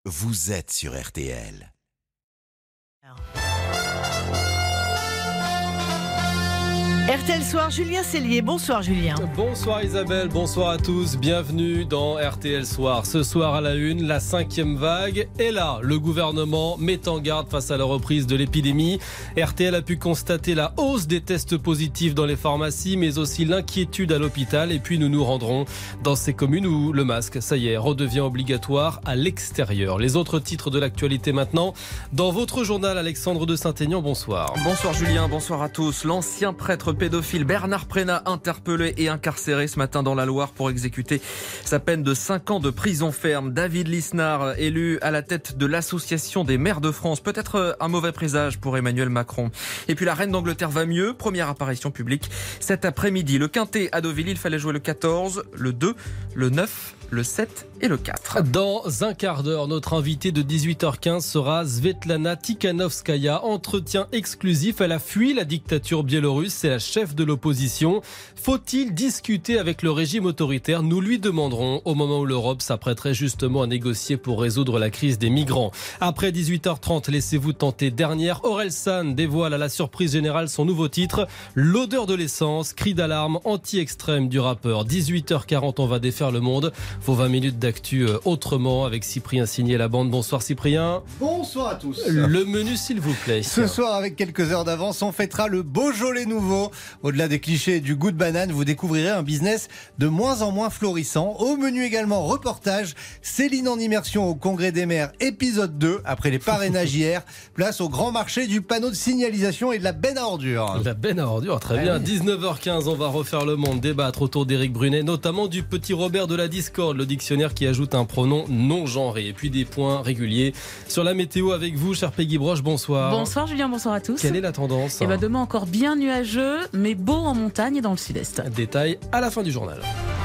vous êtes sur RTL. RTL Soir, Julien Cellier. Bonsoir Julien. Bonsoir Isabelle, bonsoir à tous. Bienvenue dans RTL Soir. Ce soir à la une, la 5e vague. Et là, le gouvernement met en garde face à la reprise de l'épidémie. RTL a pu constater la hausse des tests positifs dans les pharmacies, mais aussi l'inquiétude à l'hôpital. Et puis nous nous rendrons dans ces communes où le masque, ça y est, redevient obligatoire à l'extérieur. Les autres titres de l'actualité maintenant. Dans votre journal, Alexandre de Saint-Aignan, bonsoir. Bonsoir Julien, bonsoir à tous. L'ancien prêtre pédophile Bernard Prénat interpellé et incarcéré ce matin dans la Loire pour exécuter sa peine de 5 ans de prison ferme. David Lisnard, élu à la tête de l'Association des maires de France. Peut-être un mauvais présage pour Emmanuel Macron. Et puis la reine d'Angleterre va mieux. Première apparition publique cet après-midi. Le Quintet à Deauville, il fallait jouer le 14, le 2, le 9, le 7 et le 4. Dans un quart d'heure, notre invité de 18h15 sera Svetlana Tikhanovskaya. Entretien exclusif. Elle a fui la dictature biélorusse. C'est la chef de l'opposition. Faut-il discuter avec le régime autoritaire? Nous lui demanderons au moment où l'Europe s'apprêterait justement à négocier pour résoudre la crise des migrants. Après 18h30, laissez-vous tenter. Dernière, Orelsan dévoile à la surprise générale son nouveau titre. L'odeur de l'essence, cri d'alarme anti-extrême du rappeur. 18h40, on va défaire le monde. Vos 20 minutes d'actu autrement avec Cyprien Signé la bande. Bonsoir Cyprien. Bonsoir à tous. Le menu s'il vous plaît. Ce soir, avec quelques heures d'avance, on fêtera le Beaujolais nouveau. Au-delà des clichés et du goût de banane, vous découvrirez un business de moins en moins florissant. Au menu également, reportage. Céline en immersion au Congrès des maires, épisode 2. Après les parrainages hier, place au grand marché du panneau de signalisation et de la benne à ordures. La benne à ordures, très bien. 19h15, on va refaire le monde, débattre autour d'Éric Brunet, notamment du petit Robert de la Discorde, le dictionnaire qui ajoute un pronom non genré. Et puis des points réguliers sur la météo avec vous, cher Peggy Broche, bonsoir. Bonsoir Julien, bonsoir à tous. Quelle est la tendance? Demain encore bien nuageux, mais beau en montagne et dans le sud-est. Détail à la fin du journal.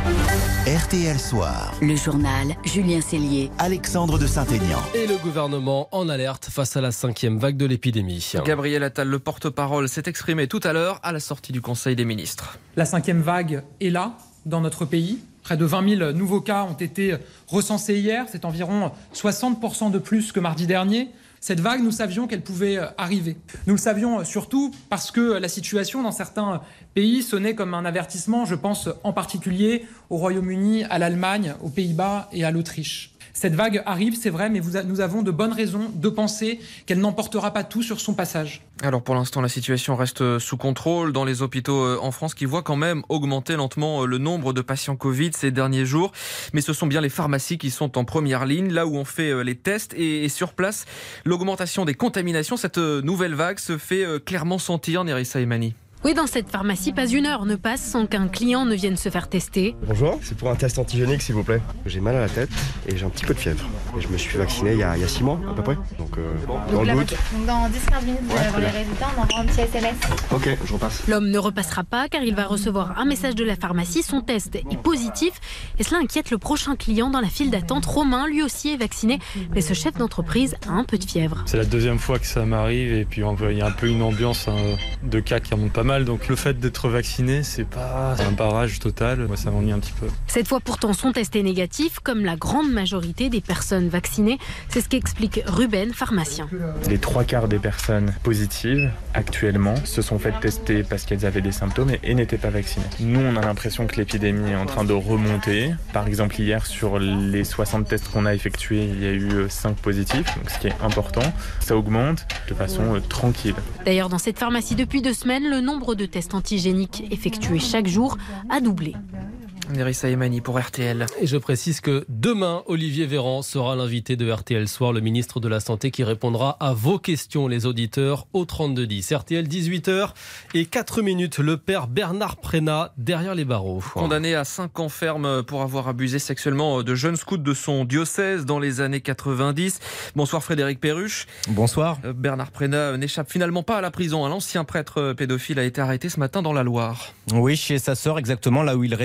RTL Soir, Le journal, Julien Cellier. Alexandre de Saint-Aignan. Et le gouvernement en alerte face à la 5e vague de l'épidémie. Gabriel Attal, le porte-parole, s'est exprimé tout à l'heure à la sortie du Conseil des ministres. La 5e vague est là, dans notre pays. Près de 20 000 nouveaux cas ont été recensés hier. C'est environ 60% de plus que mardi dernier. Cette vague, nous savions qu'elle pouvait arriver. Nous le savions surtout parce que la situation dans certains pays sonnait comme un avertissement. Je pense en particulier au Royaume-Uni, à l'Allemagne, aux Pays-Bas et à l'Autriche. Cette vague arrive, c'est vrai, mais nous avons de bonnes raisons de penser qu'elle n'emportera pas tout sur son passage. Alors pour l'instant, la situation reste sous contrôle dans les hôpitaux en France qui voient quand même augmenter lentement le nombre de patients Covid ces derniers jours. Mais ce sont bien les pharmacies qui sont en première ligne, là où on fait les tests. Et sur place, l'augmentation des contaminations, cette nouvelle vague se fait clairement sentir, Nerissa Emani. Oui, dans cette pharmacie, pas une heure ne passe sans qu'un client ne vienne se faire tester. Bonjour, c'est pour un test antigénique s'il vous plaît. J'ai mal à la tête et j'ai un petit peu de fièvre. Et je me suis vacciné il y a 6 mois à peu près. Donc dans le doute. Dans 10-15 minutes, vous allez avoir les résultats, on envoie un petit SMS. Ok, je repasse. L'homme ne repassera pas car il va recevoir un message de la pharmacie. Son test est positif et cela inquiète le prochain client dans la file d'attente. Romain, lui aussi, est vacciné, mais ce chef d'entreprise a un peu de fièvre. C'est la deuxième fois que ça m'arrive et puis il y a un peu une ambiance de cas qui remonte pas mal. Donc le fait d'être vacciné, c'est pas un barrage total. Moi, ça m'ennuie un petit peu. Cette fois, pourtant, son test est négatif, comme la grande majorité des personnes vaccinées. C'est ce qu'explique Ruben, pharmacien. Les 3/4 des personnes positives, actuellement, se sont faites tester parce qu'elles avaient des symptômes et n'étaient pas vaccinées. Nous, on a l'impression que l'épidémie est en train de remonter. Par exemple, hier, sur les 60 tests qu'on a effectués, il y a eu 5 positifs, donc ce qui est important. Ça augmente de façon tranquille. D'ailleurs, dans cette pharmacie, depuis 2 semaines, le nombre de tests antigéniques effectués chaque jour a doublé. Nerissa Emani pour RTL. Et je précise que demain, Olivier Véran sera l'invité de RTL Soir, le ministre de la Santé qui répondra à vos questions, les auditeurs, au 3210. RTL 18h et 4 minutes. Le père Bernard Prénat derrière les barreaux. Condamné à 5 ans ferme pour avoir abusé sexuellement de jeunes scouts de son diocèse dans les années 90. Bonsoir Frédéric Perruche. Bonsoir. Bernard Prénat n'échappe finalement pas à la prison. L'ancien prêtre pédophile a été arrêté ce matin dans la Loire. Oui, chez sa sœur, exactement là où il réside depuis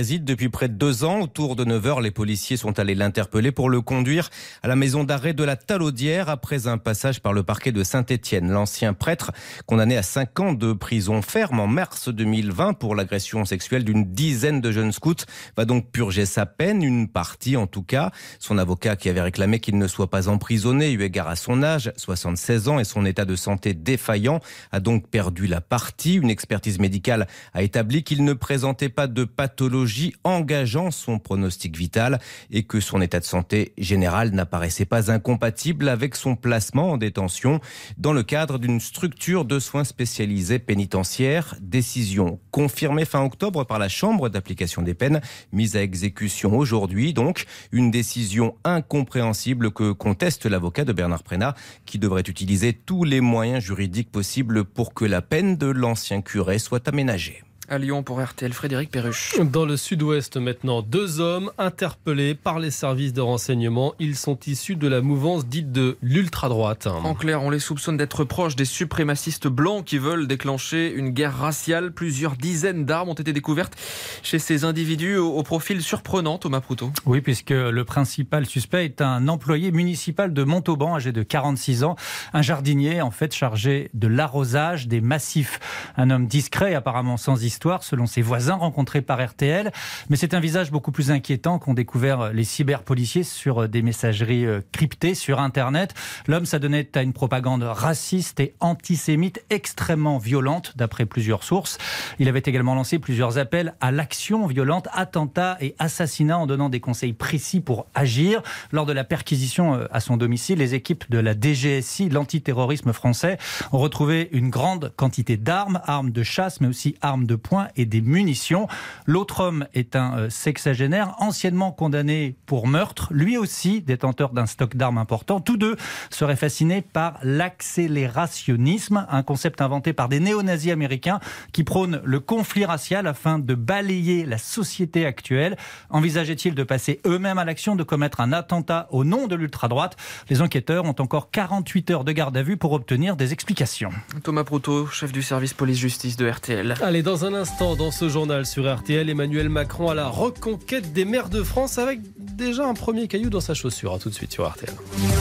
près de 2 ans. Autour de 9h, les policiers sont allés l'interpeller pour le conduire à la maison d'arrêt de la Talaudière après un passage par le parquet de Saint-Étienne. L'ancien prêtre, condamné à 5 ans de prison ferme en mars 2020 pour l'agression sexuelle d'une dizaine de jeunes scouts, va donc purger sa peine, une partie en tout cas. Son avocat, qui avait réclamé qu'il ne soit pas emprisonné eu égard à son âge, 76 ans, et son état de santé défaillant, a donc perdu la partie. Une expertise médicale a établi qu'il ne présentait pas de pathologie engageant son pronostic vital et que son état de santé général n'apparaissait pas incompatible avec son placement en détention dans le cadre d'une structure de soins spécialisés pénitentiaires. Décision confirmée fin octobre par la Chambre d'application des peines, mise à exécution aujourd'hui. Donc, une décision incompréhensible que conteste l'avocat de Bernard Prénat, qui devrait utiliser tous les moyens juridiques possibles pour que la peine de l'ancien curé soit aménagée. À Lyon pour RTL, Frédéric Perruche. Dans le sud-ouest maintenant, 2 hommes interpellés par les services de renseignement. Ils sont issus de la mouvance dite de l'ultra-droite. En clair, on les soupçonne d'être proches des suprémacistes blancs qui veulent déclencher une guerre raciale. Plusieurs dizaines d'armes ont été découvertes chez ces individus au profil surprenant, Thomas Proutot. Oui, puisque le principal suspect est un employé municipal de Montauban, âgé de 46 ans. Un jardinier, en fait, chargé de l'arrosage des massifs. Un homme discret, apparemment sans histoire, selon ses voisins rencontrés par RTL. Mais c'est un visage beaucoup plus inquiétant qu'ont découvert les cyberpoliciers sur des messageries cryptées sur Internet. L'homme s'adonnait à une propagande raciste et antisémite extrêmement violente, d'après plusieurs sources. Il avait également lancé plusieurs appels à l'action violente, attentats et assassinats, en donnant des conseils précis pour agir. Lors de la perquisition à son domicile, les équipes de la DGSI, l'antiterrorisme français, ont retrouvé une grande quantité d'armes, armes de chasse, mais aussi armes de poing et des munitions. L'autre homme est un sexagénaire anciennement condamné pour meurtre, lui aussi détenteur d'un stock d'armes important. Tous deux seraient fascinés par l'accélérationnisme, un concept inventé par des néo-nazis américains qui prônent le conflit racial afin de balayer la société actuelle. Envisageait-il de passer eux-mêmes à l'action, de commettre un attentat au nom de l'ultra-droite ? Les enquêteurs ont encore 48 heures de garde à vue pour obtenir des explications. Thomas Proutot, chef du service police-justice de RTL. Allez, dans un instant, dans ce journal sur RTL, Emmanuel Macron à la reconquête des maires de France avec déjà un premier caillou dans sa chaussure. À tout de suite sur RTL.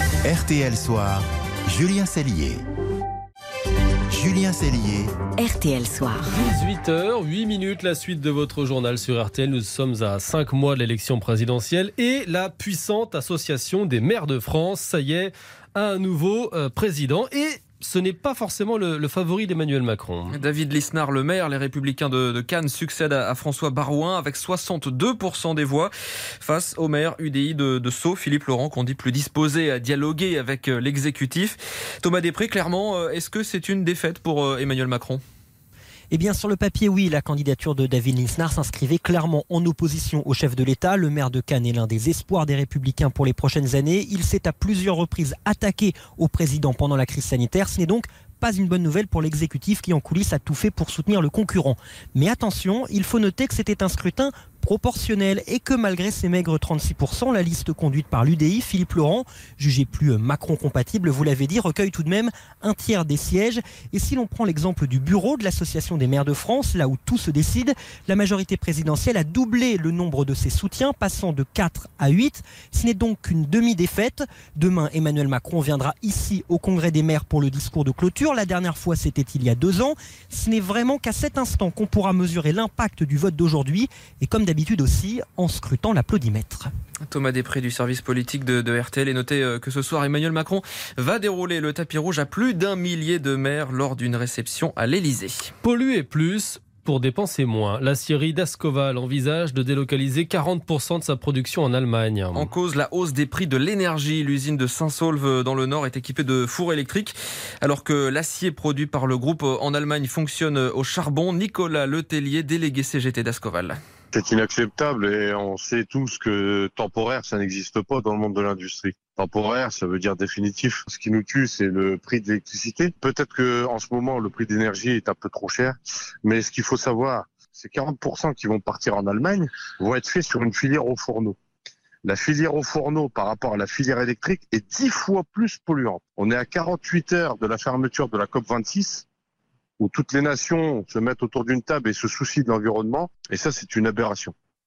RTL Soir, Julien Cellier. Julien Cellier. RTL Soir. 18h08, la suite de votre journal sur RTL. Nous sommes à 5 mois de l'élection présidentielle et la puissante association des maires de France, ça y est, a un nouveau président et ce n'est pas forcément le favori d'Emmanuel Macron. David Lisnard, le maire, les Républicains de Cannes, succèdent à François Barouin avec 62% des voix face au maire UDI de Sceaux, Philippe Laurent, qu'on dit plus disposé à dialoguer avec l'exécutif. Thomas Després, clairement, est-ce que c'est une défaite pour Emmanuel Macron ? Eh bien, sur le papier, oui, la candidature de David Lisnard s'inscrivait clairement en opposition au chef de l'État. Le maire de Cannes est l'un des espoirs des Républicains pour les prochaines années. Il s'est à plusieurs reprises attaqué au président pendant la crise sanitaire. Ce n'est donc pas une bonne nouvelle pour l'exécutif qui en coulisses a tout fait pour soutenir le concurrent. Mais attention, il faut noter que c'était un scrutin proportionnel et que malgré ces maigres 36%, la liste conduite par l'UDI, Philippe Laurent, jugé plus Macron compatible, vous l'avez dit, recueille tout de même un tiers des sièges. Et si l'on prend l'exemple du bureau de l'Association des maires de France, là où tout se décide, la majorité présidentielle a doublé le nombre de ses soutiens, passant de 4 à 8. Ce n'est donc qu'une demi-défaite. Demain, Emmanuel Macron viendra ici au Congrès des maires pour le discours de clôture. La dernière fois, c'était il y a 2 ans. Ce n'est vraiment qu'à cet instant qu'on pourra mesurer l'impact du vote d'aujourd'hui. Et comme d'habitude aussi, en scrutant l'applaudimètre. Thomas Després du service politique de RTL. Et notez que ce soir, Emmanuel Macron va dérouler le tapis rouge à plus d'1 millier de maires lors d'une réception à l'Élysée. Polluer plus pour dépenser moins. L'aciérie d'Ascoval envisage de délocaliser 40% de sa production en Allemagne. En cause, la hausse des prix de l'énergie. L'usine de Saint-Saulve dans le Nord est équipée de fours électriques. Alors que l'acier produit par le groupe en Allemagne fonctionne au charbon. Nicolas Letellier, délégué CGT d'Ascoval. C'est inacceptable et on sait tous que temporaire, ça n'existe pas dans le monde de l'industrie. Temporaire, ça veut dire définitif. Ce qui nous tue, c'est le prix de l'électricité. Peut-être que en ce moment, le prix d'énergie est un peu trop cher, mais ce qu'il faut savoir, c'est 40% qui vont partir en Allemagne vont être faits sur une filière au fourneau. La filière au fourneau par rapport à la filière électrique est 10 fois plus polluante. On est à 48 heures de la fermeture de la COP26, où toutes les nations se mettent autour d'une table et se soucient de l'environnement. Et ça, c'est une aberration.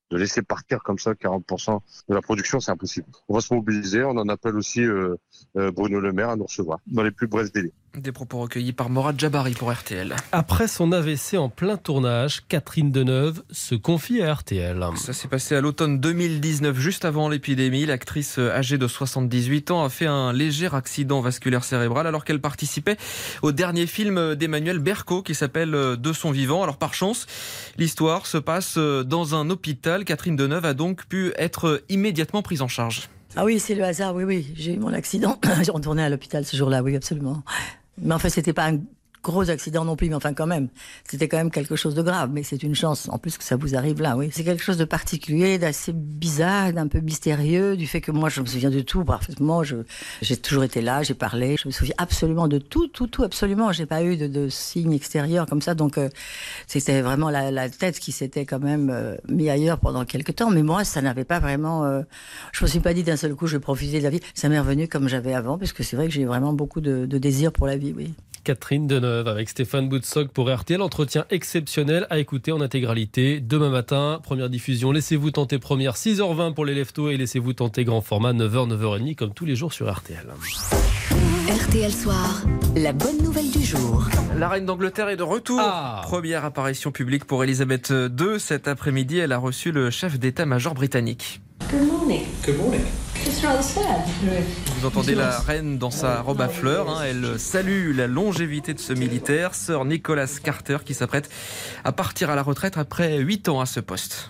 De laisser partir comme ça 40% de la production, c'est impossible. On va se mobiliser, on en appelle aussi Bruno Le Maire à nous recevoir dans les plus brefs délais. Des propos recueillis par Morad Jabari pour RTL. Après son AVC en plein tournage, Catherine Deneuve se confie à RTL. Ça s'est passé à l'automne 2019, juste avant l'épidémie. L'actrice âgée de 78 ans a fait un léger accident vasculaire cérébral alors qu'elle participait au dernier film d'Emmanuel Berco qui s'appelle De son vivant. Alors par chance, l'histoire se passe dans un hôpital. Catherine Deneuve a donc pu être immédiatement prise en charge. Ah oui, c'est le hasard, oui. J'ai eu mon accident. J'ai retourné à l'hôpital ce jour-là, oui, absolument. Mais en fait, c'était pas un gros accident non plus, mais enfin quand même. C'était quand même quelque chose de grave, mais c'est une chance en plus que ça vous arrive là, oui. C'est quelque chose de particulier, d'assez bizarre, d'un peu mystérieux, du fait que moi je me souviens de tout parfaitement. J'ai toujours été là, j'ai parlé, je me souviens absolument de tout, absolument. J'ai pas eu de signes extérieurs comme ça, donc c'était vraiment la tête qui s'était quand même mis ailleurs pendant quelques temps. Mais moi, ça n'avait pas vraiment... je me suis pas dit d'un seul coup, je vais profiter de la vie. Ça m'est revenu comme j'avais avant, parce que c'est vrai que j'ai vraiment beaucoup de désir pour la vie, oui. Catherine Deneuve avec Stéphane Boutsock pour RTL. Entretien exceptionnel à écouter en intégralité demain matin. Première diffusion, laissez-vous tenter première, 6h20 pour les leftos et laissez-vous tenter grand format, 9h, 9h30 comme tous les jours sur RTL. RTL Soir, la bonne nouvelle du jour. La reine d'Angleterre est de retour. Première apparition publique pour Elisabeth II. Cet après-midi, elle a reçu le chef d'état-major britannique. Good morning. Good morning. It's rather sad. Vous entendez la reine dans sa robe à fleurs. Elle salue la longévité de ce militaire, Sir Nicholas Carter, qui s'apprête à partir à la retraite après 8 ans à ce poste.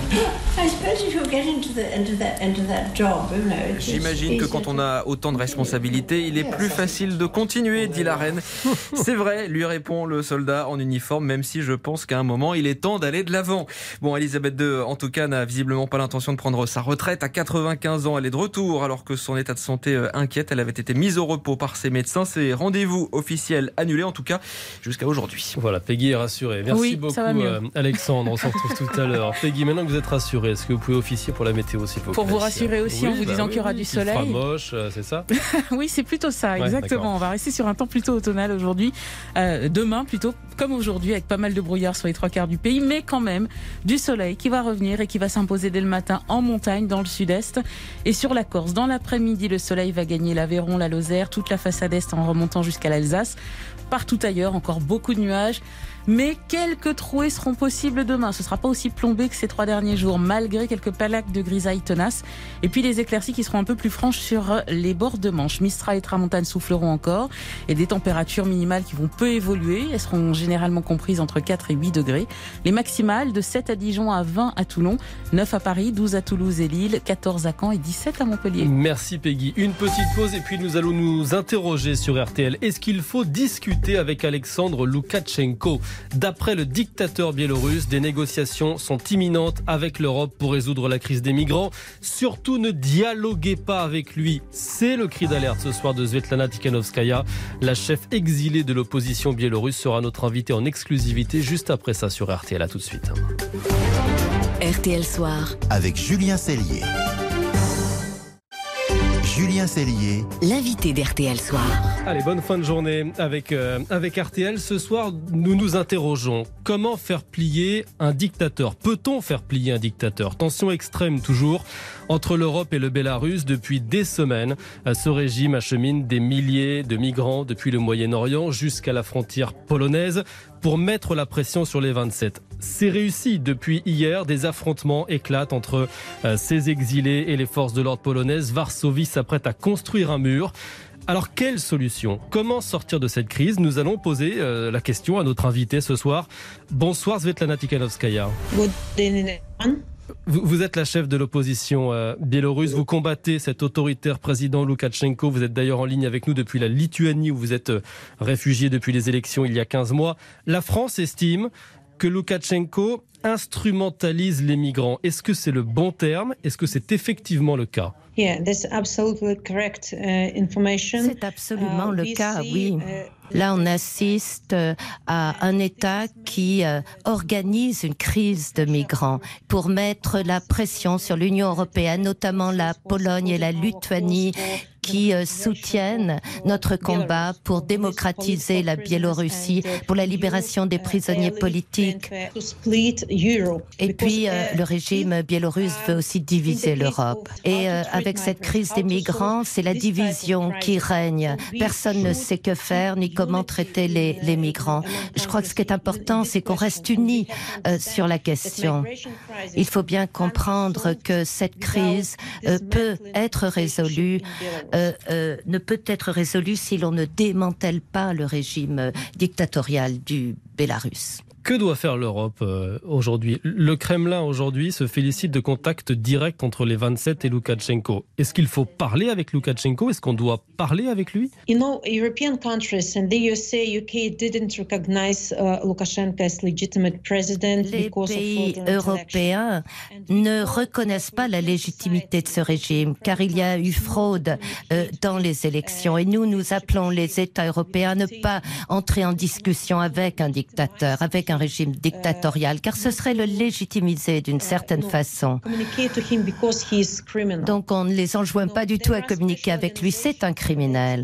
J'imagine que quand on a autant de responsabilités, il est plus facile de continuer, dit la reine. C'est vrai, lui répond le soldat en uniforme, même si je pense qu'à un moment, il est temps d'aller de l'avant. Bon, Elisabeth II, en tout cas, n'a visiblement pas l'intention de prendre sa retraite. À 95 ans, elle est de retour, alors que son état de santé inquiète. Elle avait été mise au repos par ses médecins. Ses rendez-vous officiels annulés, en tout cas, jusqu'à aujourd'hui. Voilà, Peggy est rassurée. Merci beaucoup, Alexandre. On se retrouve tout à l'heure. Peggy, maintenant que vous êtes rassurée, est-ce que vous pouvez officier pour la météo, s'il vous plaît ? Pour vous rassurer aussi, en vous disant qu'il y aura du soleil. Il fera moche, c'est ça ? Oui, c'est plutôt ça, exactement. On va rester sur un temps plutôt automnal aujourd'hui. Demain, plutôt comme aujourd'hui, avec pas mal de brouillard sur les 3/4 du pays, mais quand même du soleil qui va revenir et qui va s'imposer dès le matin en montagne, dans le sud-est et sur la Corse. Dans l'après-midi, le soleil va gagner l'Aveyron, la Lozère, toute la façade est en remontant jusqu'à l'Alsace. Partout ailleurs, encore beaucoup de nuages. Mais quelques trouées seront possibles demain. Ce ne sera pas aussi plombé que ces 3 derniers jours, malgré quelques plaques de grisaille tenaces. Et puis les éclaircies qui seront un peu plus franches sur les bords de Manche. Mistral et tramontane souffleront encore. Et des températures minimales qui vont peu évoluer. Elles seront généralement comprises entre 4 et 8 degrés. Les maximales de 7 à Dijon à 20 à Toulon, 9 à Paris, 12 à Toulouse et Lille, 14 à Caen et 17 à Montpellier. Merci Peggy. Une petite pause et puis nous allons nous interroger sur RTL. Est-ce qu'il faut discuter avec Alexandre Loukachenko ? D'après le dictateur biélorusse, des négociations sont imminentes avec l'Europe pour résoudre la crise des migrants. Surtout ne dialoguez pas avec lui. C'est le cri d'alerte ce soir de Svetlana Tikhanovskaya. La chef exilée de l'opposition biélorusse sera notre invitée en exclusivité juste après ça sur RTL. À tout de suite. RTL Soir. Avec Julien Cellier. Julien Cellier, l'invité d'RTL Soir. Allez, bonne fin de journée avec RTL. Ce soir, nous nous interrogeons. Comment faire plier un dictateur ? Peut-on faire plier un dictateur ? Tension extrême toujours entre l'Europe et le Bélarus depuis des semaines. Ce régime achemine des milliers de migrants depuis le Moyen-Orient jusqu'à la frontière polonaise pour mettre la pression sur les 27. C'est réussi. Depuis hier, des affrontements éclatent entre ces exilés et les forces de l'ordre polonaises. Varsovie s'apprête à construire un mur. Alors, quelle solution ? Comment sortir de cette crise ? Nous allons poser la question à notre invité ce soir. Bonsoir Svetlana Tikhanovskaya. Good evening. Vous êtes la chef de l'opposition biélorusse. Vous combattez cet autoritaire président Loukachenko. Vous êtes d'ailleurs en ligne avec nous depuis la Lituanie où vous êtes réfugié depuis les élections il y a 15 mois. La France estime que Loukachenko instrumentalise les migrants. Est-ce que c'est le bon terme ? Est-ce que c'est effectivement le cas ? C'est absolument le cas, oui. Là, on assiste à un État qui organise une crise de migrants pour mettre la pression sur l'Union européenne, notamment la Pologne et la Lituanie, qui soutiennent notre combat pour démocratiser la Biélorussie, pour la libération des prisonniers politiques. Et puis, le régime biélorusse veut aussi diviser l'Europe. Et avec cette crise des migrants, c'est la division qui règne. Personne ne sait que faire ni comment traiter les migrants. Je crois que ce qui est important, c'est qu'on reste unis sur la question. Il faut bien comprendre que cette crise peut être résolue, ne peut être résolue si l'on ne démantèle pas le régime dictatorial du Bélarus. Que doit faire l'Europe aujourd'hui ? Le Kremlin aujourd'hui se félicite de contacts directs entre les 27 et Loukachenko. Est-ce qu'il faut parler avec Loukachenko ? Est-ce qu'on doit parler avec lui ? European countries and the USA, UK didn't recognize Lukashenko as legitimate president because of fraudulent elections. Les pays européens ne reconnaissent pas la légitimité de ce régime car il y a eu fraude dans les élections et nous appelons les États européens à ne pas entrer en discussion avec un dictateur, avec un régime dictatorial, car ce serait le légitimiser d'une certaine façon. Donc on ne les enjoint pas du tout à communiquer avec lui, c'est un criminel.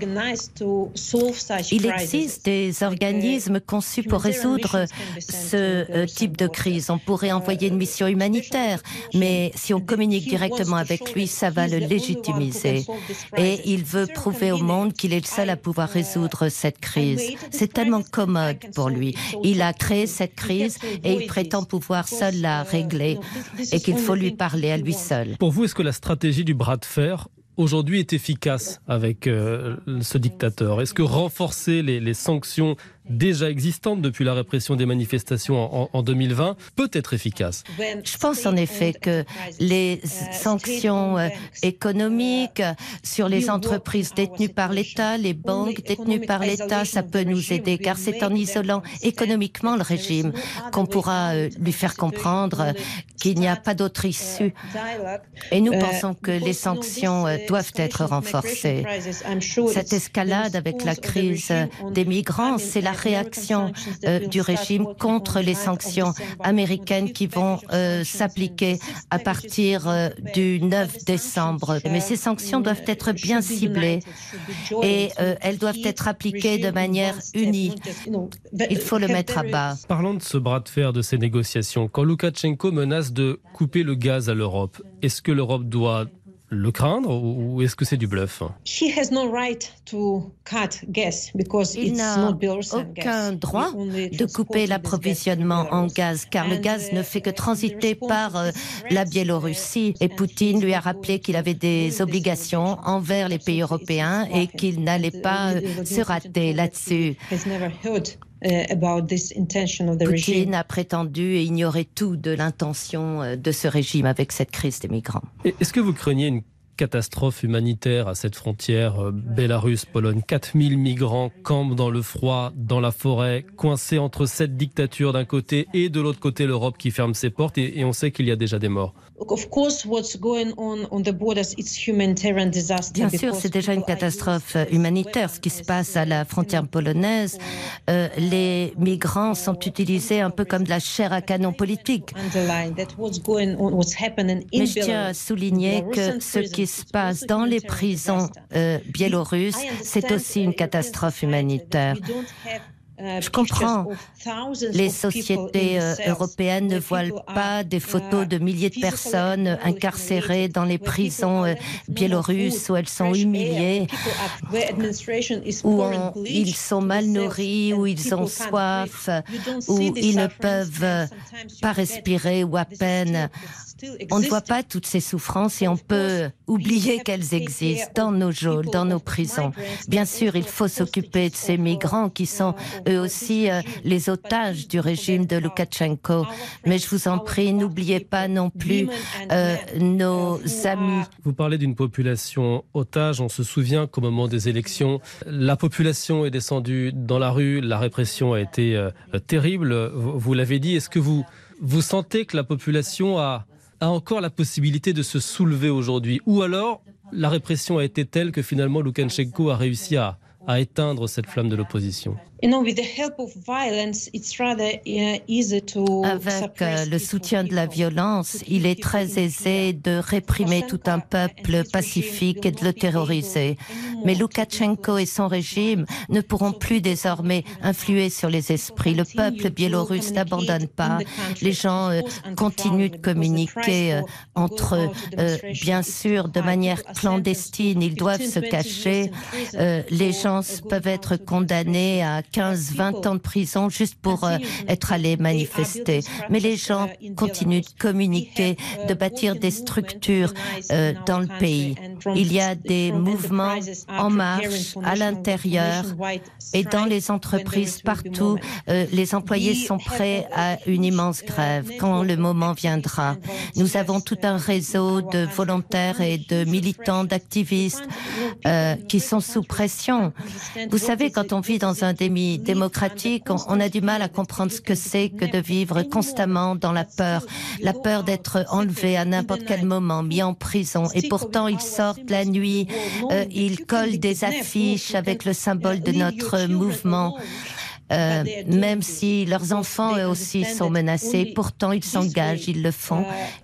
Il existe des organismes conçus pour résoudre ce type de crise. On pourrait envoyer une mission humanitaire, mais si on communique directement avec lui, ça va le légitimiser. Et il veut prouver au monde qu'il est le seul à pouvoir résoudre cette crise. C'est tellement commode pour lui. Il a créé cette crise et il prétend pouvoir seul la régler et qu'il faut lui parler à lui seul. Pour vous, est-ce que la stratégie du bras de fer aujourd'hui est efficace avec ce dictateur ? Est-ce que renforcer les sanctions déjà existantes depuis la répression des manifestations en 2020 peut être efficace ? Je pense en effet que les sanctions économiques sur les entreprises détenues par l'État, les banques détenues par l'État, ça peut nous aider car c'est en isolant économiquement le régime qu'on pourra lui faire comprendre qu'il n'y a pas d'autre issue. Et nous pensons que les sanctions doivent être renforcées. Cette escalade avec la crise des migrants, c'est la réaction du régime contre les sanctions américaines qui vont s'appliquer à partir du 9 décembre. Mais ces sanctions doivent être bien ciblées et elles doivent être appliquées de manière unie. Il faut le mettre à bas. Parlons de ce bras de fer, de ces négociations. Quand Loukachenko menace de couper le gaz à l'Europe, est-ce que l'Europe doit le craindre ou est-ce que c'est du bluff ? Il n'a aucun droit de couper l'approvisionnement en gaz, car le gaz ne fait que transiter par la Biélorussie. Et Poutine lui a rappelé qu'il avait des obligations envers les pays européens et qu'il n'allait pas se rater là-dessus. Poutine a prétendu ignorer tout de l'intention de ce régime avec cette crise des migrants. Est-ce que vous craignez une catastrophe humanitaire à cette frontière Bélarus-Pologne ? 4000 migrants campent dans le froid, dans la forêt, coincés entre cette dictature d'un côté et de l'autre côté l'Europe qui ferme ses portes et on sait qu'il y a déjà des morts. Bien sûr, c'est déjà une catastrophe humanitaire, ce qui se passe à la frontière polonaise. Les migrants sont utilisés un peu comme de la chair à canon politique. Mais je tiens à souligner que ce qui se passe dans les prisons biélorusses, c'est aussi une catastrophe humanitaire. Je comprends, les sociétés européennes ne voilent pas des photos de milliers de personnes incarcérées dans les prisons biélorusses où elles sont humiliées, où ils sont mal nourris, où ils ont soif, où ils ne peuvent pas respirer ou à peine. On ne voit pas toutes ces souffrances et on peut oublier qu'elles existent dans nos geôles, dans nos prisons. Bien sûr, il faut s'occuper de ces migrants qui sont eux aussi les otages du régime de Loukachenko. Mais je vous en prie, n'oubliez pas non plus nos amis. Vous parlez d'une population otage. On se souvient qu'au moment des élections, la population est descendue dans la rue. La répression a été terrible. Vous l'avez dit. Est-ce que vous sentez que la population a encore la possibilité de se soulever aujourd'hui ? Ou alors, la répression a été telle que finalement Loukachenko a réussi à éteindre cette flamme de l'opposition ? Avec le soutien de la violence, il est très aisé de réprimer tout un peuple pacifique et de le terroriser. Mais Loukachenko et son régime ne pourront plus désormais influer sur les esprits. Le peuple biélorusse n'abandonne pas. Les gens continuent de communiquer entre eux, bien sûr, de manière clandestine. Ils doivent se cacher. Les gens peuvent être condamnés à 15-20 ans de prison juste pour être allés manifester. Mais les gens continuent de communiquer, de bâtir des structures dans le pays. Il y a des mouvements en marche à l'intérieur et dans les entreprises partout. Les employés sont prêts à une immense grève quand le moment viendra. Nous avons tout un réseau de volontaires et de militants, d'activistes qui sont sous pression. Vous savez, quand on vit dans un démocratique, on a du mal à comprendre ce que c'est que de vivre constamment dans la peur d'être enlevé à n'importe quel moment, mis en prison. Et pourtant, ils sortent la nuit, ils collent des affiches avec le symbole de notre mouvement. Même si leurs enfants eux aussi sont menacés, pourtant ils s'engagent, ils le font.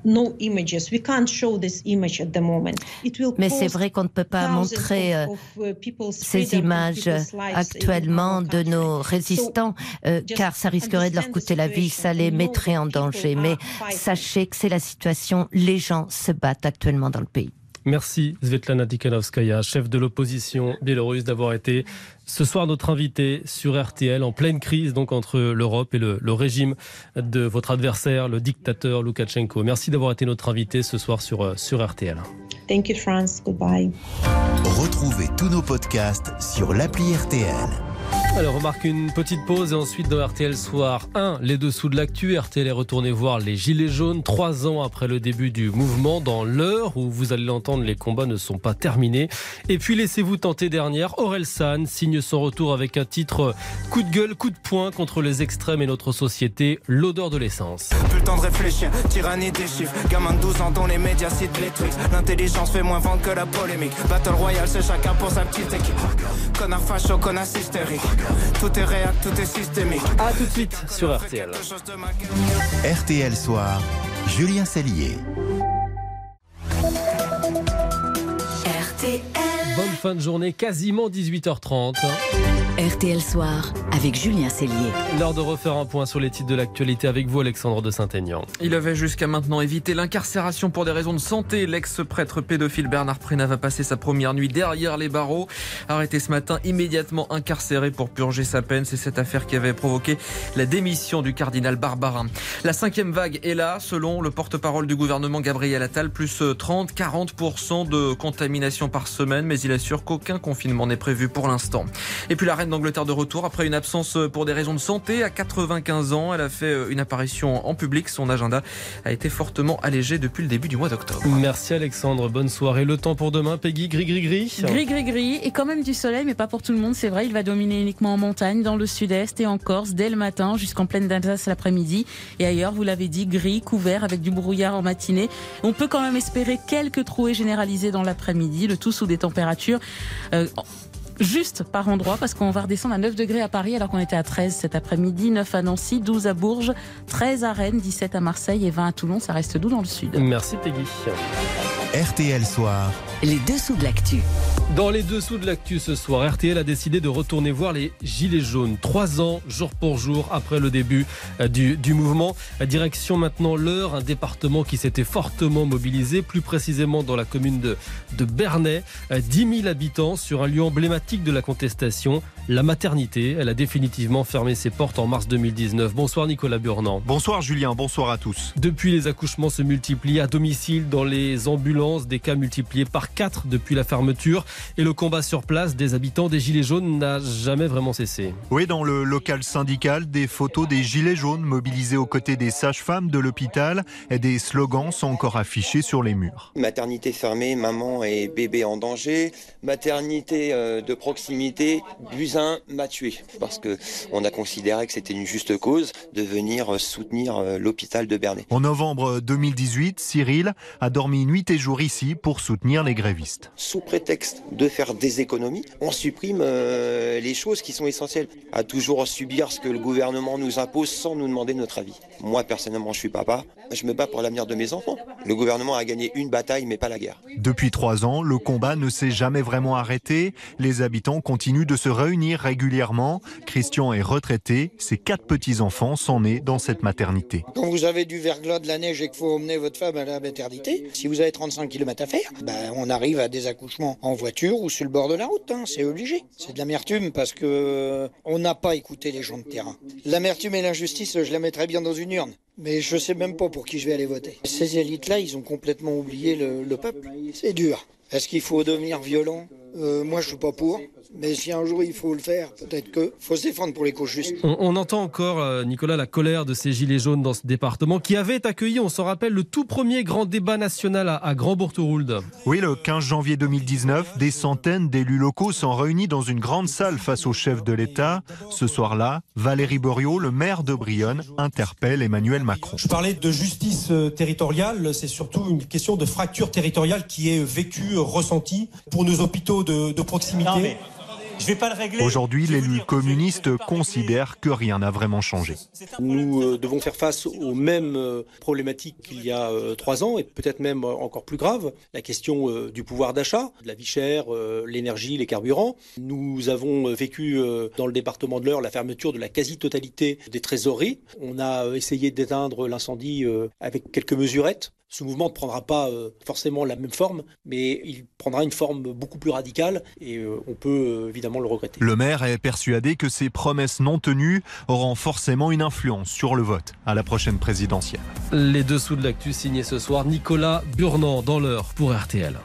Mais c'est vrai qu'on ne peut pas montrer ces images actuellement de nos résistants, car ça risquerait de leur coûter la vie, ça les mettrait en danger. Mais sachez que c'est la situation, les gens se battent actuellement dans le pays. Merci Svetlana Tikhanovskaya, chef de l'opposition biélorusse, d'avoir été ce soir notre invité sur RTL en pleine crise donc entre l'Europe et le régime de votre adversaire, le dictateur Loukachenko. Merci d'avoir été notre invité ce soir sur RTL. Thank you France, goodbye. Retrouvez tous nos podcasts sur l'appli RTL. Alors, on marque une petite pause et ensuite dans RTL Soir 1, les dessous de l'actu. RTL est retourné voir les Gilets jaunes 3 ans après le début du mouvement. Dans l'heure où vous allez l'entendre, les combats ne sont pas terminés. Et puis, laissez-vous tenter dernière, Orelsan signe son retour avec un titre coup de gueule, coup de poing contre les extrêmes et notre société, l'odeur de l'essence. Plus le temps de réfléchir, tyrannie des chiffres. Gamin de 12 ans dont les médias citent les tricks. L'intelligence fait moins vendre que la polémique. Battle Royale, c'est chacun pour sa petite équipe. Connard facho, connasse hystérique. Tout est réel, tout est systémique. A tout de suite sur RTL. RTL Soir, Julien Cellier. RTL. Bonne fin de journée, quasiment 18h30. RTL Soir avec Julien Cellier. L'heure de refaire un point sur les titres de l'actualité avec vous, Alexandre de Saint-Aignan. Il avait jusqu'à maintenant évité l'incarcération pour des raisons de santé. L'ex-prêtre pédophile Bernard Prénat va passer sa première nuit derrière les barreaux. Arrêté ce matin, immédiatement incarcéré pour purger sa peine. C'est cette affaire qui avait provoqué la démission du cardinal Barbarin. La 5e vague est là, selon le porte-parole du gouvernement Gabriel Attal, plus 30-40% de contamination par semaine, mais il assure qu'aucun confinement n'est prévu pour l'instant. Et puis la reine d'Angleterre de retour après une absence pour des raisons de santé. À 95 ans, elle a fait une apparition en public. Son agenda a été fortement allégé depuis le début du mois d'octobre. Merci Alexandre, bonne soirée. Le temps pour demain, Peggy, gris. Gris et quand même du soleil, mais pas pour tout le monde, c'est vrai. Il va dominer uniquement en montagne, dans le sud-est et en Corse dès le matin jusqu'en plaine d'Alsace l'après-midi. Et ailleurs, vous l'avez dit, gris, couvert avec du brouillard en matinée. On peut quand même espérer quelques trouées généralisées dans l'après-midi, le tout sous des températures juste par endroit, parce qu'on va redescendre à 9 degrés à Paris alors qu'on était à 13 cet après-midi, 9 à Nancy, 12 à Bourges, 13 à Rennes, 17 à Marseille et 20 à Toulon. Ça reste doux dans le sud. Merci Peggy. RTL Soir. Les dessous de l'actu. Dans les dessous de l'actu ce soir, RTL a décidé de retourner voir les Gilets jaunes. 3 ans, jour pour jour, après le début du mouvement. Direction maintenant l'Eure, un département qui s'était fortement mobilisé, plus précisément dans la commune de Bernay. 10 000 habitants sur un lieu emblématique de la contestation, la maternité. Elle a définitivement fermé ses portes en mars 2019. Bonsoir Nicolas Burnand. Bonsoir Julien, bonsoir à tous. Depuis, les accouchements se multiplient à domicile, dans les ambulances, des cas multipliés par 4 depuis la fermeture. Et le combat sur place des habitants des Gilets jaunes n'a jamais vraiment cessé. Oui, dans le local syndical, des photos des Gilets jaunes mobilisés aux côtés des sages-femmes de l'hôpital. Et des slogans sont encore affichés sur les murs. Maternité fermée, maman et bébé en danger. Maternité de proximité, Buzyn m'a tué. Parce qu'on a considéré que c'était une juste cause de venir soutenir l'hôpital de Bernay. En novembre 2018, Cyril a dormi nuit et jour ici pour soutenir les grévistes. Sous prétexte de faire des économies, on supprime les choses qui sont essentielles. À toujours subir ce que le gouvernement nous impose sans nous demander notre avis. Moi, personnellement, je suis papa. Je me bats pour l'avenir de mes enfants. Le gouvernement a gagné une bataille, mais pas la guerre. Depuis 3 ans, le combat ne s'est jamais vraiment arrêté. Les habitants continuent de se réunir régulièrement. Christian est retraité. Ses 4 petits-enfants sont nés dans cette maternité. Quand vous avez du verglas, de la neige et qu'il faut emmener votre femme à la maternité, si vous avez 35 km à faire, on arrive à des accouchements en voiture ou sur le bord de la route. C'est obligé. C'est de l'amertume parce que on n'a pas écouté les gens de terrain. L'amertume et l'injustice, je la mettrais bien dans une urne. Mais je sais même pas pour qui je vais aller voter. Ces élites-là, ils ont complètement oublié le peuple. C'est dur. Est-ce qu'il faut devenir violent ? Moi, je suis pas pour. Mais si un jour il faut le faire, peut-être qu'il faut se défendre pour les causes justes. On entend encore, Nicolas, la colère de ces gilets jaunes dans ce département qui avait accueilli, on s'en rappelle, le tout premier grand débat national à Grand-Bourgtheroulde. Oui, le 15 janvier 2019, des centaines d'élus locaux sont réunis dans une grande salle face au chef de l'État. Ce soir-là, Valérie Boriot, le maire de Brionne, interpelle Emmanuel Macron. Je parlais de justice territoriale, c'est surtout une question de fracture territoriale qui est vécue, ressentie pour nos hôpitaux de proximité. Non, mais... je vais pas le régler. Aujourd'hui, l'élu communiste considère que rien n'a vraiment changé. Nous devons faire face aux mêmes problématiques qu'il y a 3 ans et peut-être même encore plus grave, la question du pouvoir d'achat, de la vie chère, l'énergie, les carburants. Nous avons vécu dans le département de l'Eure la fermeture de la quasi-totalité des trésoreries. On a essayé d'éteindre l'incendie avec quelques mesurettes. Ce mouvement ne prendra pas forcément la même forme, mais il prendra une forme beaucoup plus radicale et on peut évidemment le regretter. Le maire est persuadé que ces promesses non tenues auront forcément une influence sur le vote à la prochaine présidentielle. Les dessous de l'actu signés ce soir, Nicolas Burnand dans l'Eure pour RTL.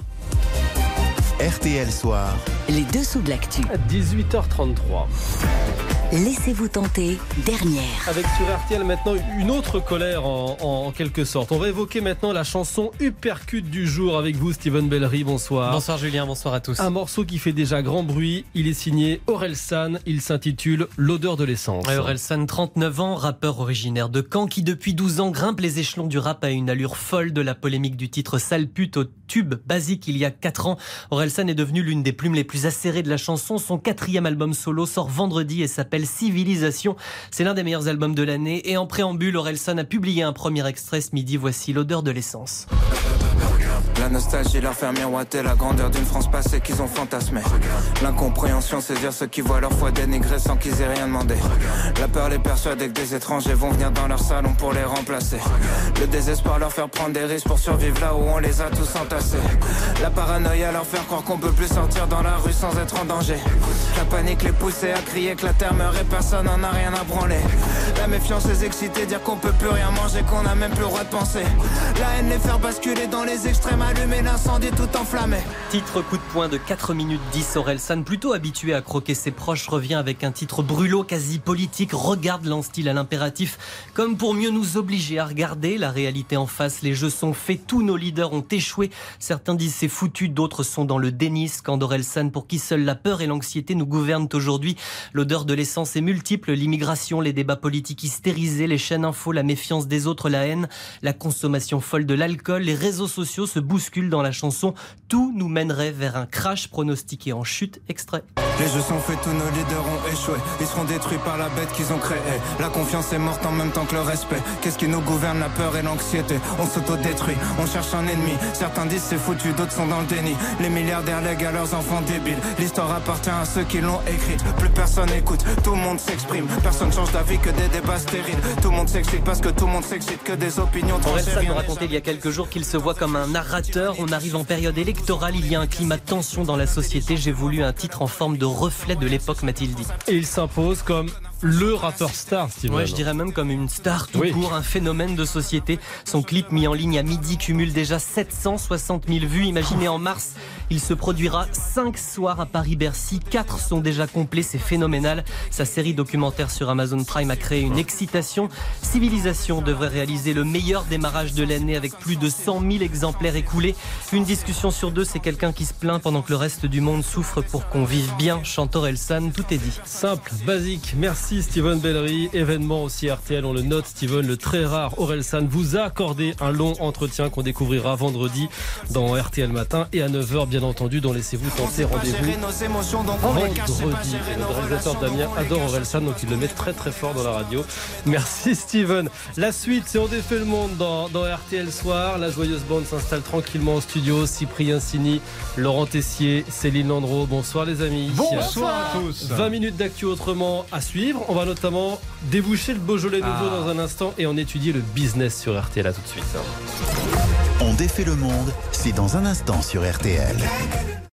RTL Soir. Les dessous de l'actu. 18h33. Laissez-vous tenter, dernière. Avec sur RTL maintenant une autre colère en quelque sorte. On va évoquer maintenant la chanson Uppercut du jour avec vous, Steven Bellery. Bonsoir. Bonsoir Julien, bonsoir à tous. Un morceau qui fait déjà grand bruit. Il est signé Orelsan. Il s'intitule L'odeur de l'essence. Orelsan, 39 ans, rappeur originaire de Caen, qui depuis 12 ans grimpe les échelons du rap à une allure folle. De la polémique du titre Sale pute au tube basique il y a 4 ans. Orelsan est devenu l'une des plumes les plus acérées de la chanson. Son 4e album solo sort vendredi et s'appelle Civilisation. C'est l'un des meilleurs albums de l'année. Et en préambule, Orelsan a publié un premier extrait ce midi. Voici L'odeur de l'essence. La nostalgie leur fait miroiter la grandeur d'une France passée qu'ils ont fantasmée. L'incompréhension saisir ceux qui voient leur foi dénigrée sans qu'ils aient rien demandé. La peur les persuader que des étrangers vont venir dans leur salon pour les remplacer. Le désespoir leur faire prendre des risques pour survivre là où on les a tous entassés. La paranoïa leur faire croire qu'on peut plus sortir dans la rue sans être en danger. La panique les pousser à crier que la terre meurt et personne n'en a rien à branler. La méfiance les exciter, dire qu'on peut plus rien manger, qu'on a même plus le droit de penser. La haine les faire basculer dans les extrêmes, allumer l'incendie tout enflammé. Titre coup de poing de 4 minutes 10. Orelsan, plutôt habitué à croquer ses proches, revient avec un titre brûlot, quasi politique. Regarde l'en-style à l'impératif, comme pour mieux nous obliger à regarder la réalité en face. Les jeux sont faits, tous nos leaders ont échoué. Certains disent c'est foutu, d'autres sont dans le déni. Scande Orelsan, pour qui seule la peur et l'anxiété nous gouvernent aujourd'hui. L'odeur de l'essence est multiple, l'immigration, les débats politiques hystérisés, les chaînes infos, la méfiance des autres, la haine, la consommation folle de l'alcool, les réseaux sociaux se bousculent dans la chanson. Tout nous mènerait vers un crash pronostiqué en chute. Extrait. Les jeux sont faits, tous nos leaders ont échoué. Ils seront détruits par la bête qu'ils ont créée. La confiance est morte en même temps que le respect. Qu'est-ce qui nous gouverne? La peur et l'anxiété. On s'auto-détruit, on cherche un ennemi. Certains disent c'est foutu, d'autres sont dans le déni. Les milliardaires lèguent à leurs enfants débiles. L'histoire appartient à ceux qui l'ont écrite. Plus personne écoute, tout le monde s'exprime. Personne change d'avis que des débats stériles. Tout le monde s'excite parce que tout le monde s'excite. Que des opinions tranchées. Orelsan nous racontait il y a quelques jours qu'il se voit comme un narrateur. On arrive en période électorale, il y a un climat de tension dans la société. J'ai voulu un titre en forme de reflet de l'époque, m'a-t-il dit. Et il s'impose comme le rappeur star, Steven. Ouais, je dirais même comme une star tout court, un phénomène de société. Son clip mis en ligne à midi cumule déjà 760 000 vues. Imaginez en mars, il se produira 5 soirs à Paris-Bercy. 4 sont déjà complets, c'est phénoménal. Sa série documentaire sur Amazon Prime a créé une excitation. Civilisation devrait réaliser le meilleur démarrage de l'année avec plus de 100 000 exemplaires écoulés. Une discussion sur 2, c'est quelqu'un qui se plaint pendant que le reste du monde souffre pour qu'on vive bien. Chante Orelsan, tout est dit. Simple, basique. Merci Merci Steven Bellery. Événement aussi RTL, on le note Steven, le très rare Orelsan vous a accordé un long entretien qu'on découvrira vendredi dans RTL Matin et à 9h bien entendu dans Laissez-vous tenter. Rendez-vous vendredi. Et le réalisateur Damien adore Orelsan, donc il le met très très fort dans la radio. Merci Steven. La suite, c'est On défait le monde dans RTL Soir. La joyeuse bande s'installe tranquillement au studio. Cyprien Sini, Laurent Tessier, Céline Landreau. Bonsoir les amis. Bonsoir à tous. 20 minutes d'actu autrement à suivre. On va notamment déboucher le Beaujolais nouveau dans un instant et en étudier le business sur RTL. À tout de suite. On défait le monde, c'est dans un instant sur RTL.